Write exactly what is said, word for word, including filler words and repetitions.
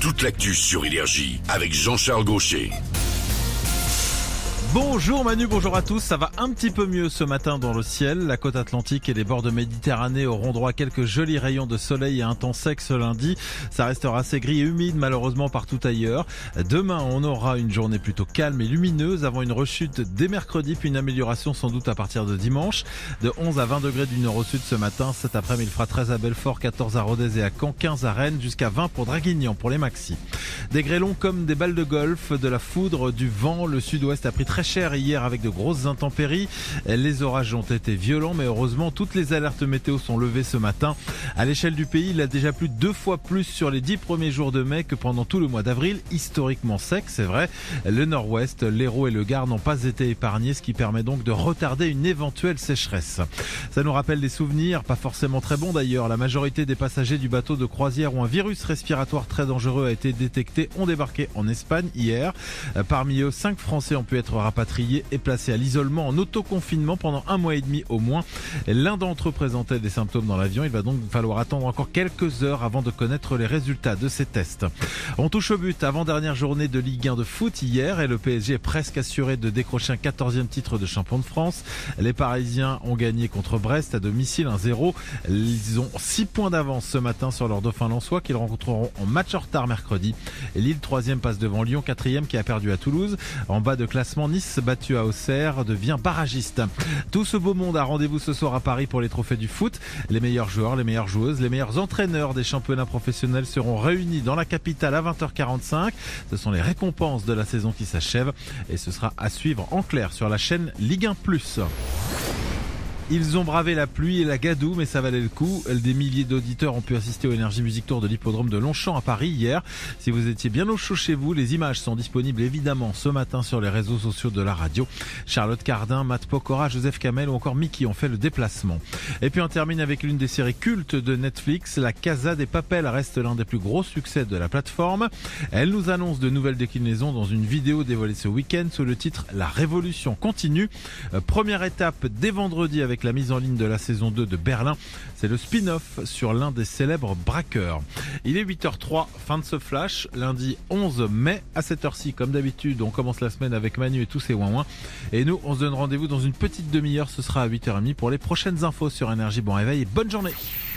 toute l'actu sur Énergie avec Jean-Charles Gaucher. Bonjour Manu, bonjour à tous. Ça va un petit peu mieux ce matin dans le ciel. La côte atlantique et les bords de Méditerranée auront droit à quelques jolis rayons de soleil et un temps sec ce lundi. Ça restera assez gris et humide malheureusement partout ailleurs. Demain, on aura une journée plutôt calme et lumineuse avant une rechute dès mercredi, puis une amélioration sans doute à partir de dimanche. De onze à vingt degrés du nord au sud ce matin. Cet après-midi, il fera treize à Belfort, quatorze à Rodez et à Caen, quinze à Rennes, jusqu'à vingt pour Draguignan pour les maxis. Des grêlons comme des balles de golf, de la foudre, du vent. Le sud-ouest a pris très cher hier avec de grosses intempéries. Les orages ont été violents, mais heureusement toutes les alertes météo sont levées ce matin. À l'échelle du pays, il a déjà plu deux fois plus sur les dix premiers jours de mai que pendant tout le mois d'avril. Historiquement sec, c'est vrai. Le nord-ouest, l'Hérault et le Gard n'ont pas été épargnés, ce qui permet donc de retarder une éventuelle sécheresse. Ça nous rappelle des souvenirs, pas forcément très bons d'ailleurs. La majorité des passagers du bateau de croisière où un virus respiratoire très dangereux a été détecté ont débarqué en Espagne hier. Parmi eux, cinq Français ont pu être rapatriés et placés à l'isolement en autoconfinement pendant un mois et demi au moins. L'un d'entre eux présentait des symptômes dans l'avion. Il va donc falloir attendre encore quelques heures avant de connaître les résultats de ces tests. On touche au but. Avant-dernière journée de Ligue un de foot hier et le P S G est presque assuré de décrocher un quatorzième titre de champion de France. Les Parisiens ont gagné contre Brest à domicile un zéro. Ils ont six points d'avance ce matin sur leur dauphin lensois qu'ils rencontreront en match en retard mercredi. Et Lille troisième passe devant Lyon, quatrième qui a perdu à Toulouse. En bas de classement, Nice battu à Auxerre devient barragiste. Tout ce beau monde a rendez-vous ce soir à Paris pour les trophées du foot. Les meilleurs joueurs, les meilleures joueuses, les meilleurs entraîneurs des championnats professionnels seront réunis dans la capitale à vingt heures quarante-cinq. Ce sont les récompenses de la saison qui s'achève et ce sera à suivre en clair sur la chaîne Ligue un plus. Ils ont bravé la pluie et la gadoue, mais ça valait le coup. Des milliers d'auditeurs ont pu assister au Energy Music Tour de l'hippodrome de Longchamp à Paris hier. Si vous étiez bien au chaud chez vous, les images sont disponibles évidemment ce matin sur les réseaux sociaux de la radio. Charlotte Cardin, Matt Pokora, Joseph Kamel ou encore Mickey ont fait le déplacement. Et puis on termine avec l'une des séries cultes de Netflix. La Casa des Papel reste l'un des plus gros succès de la plateforme. Elle nous annonce de nouvelles déclinaisons dans une vidéo dévoilée ce week-end sous le titre La Révolution continue. Première étape dès vendredi avec la mise en ligne de la saison deux de Berlin. C'est le spin-off sur l'un des célèbres braqueurs. Il est huit heures trois, fin de ce flash, lundi onze mai à cette heure-ci. Comme d'habitude, on commence la semaine avec Manu et tous ses ouin-ouin. Et nous, on se donne rendez-vous dans une petite demi-heure. Ce sera à huit heures trente pour les prochaines infos sur Énergie. Bon réveil et bonne journée.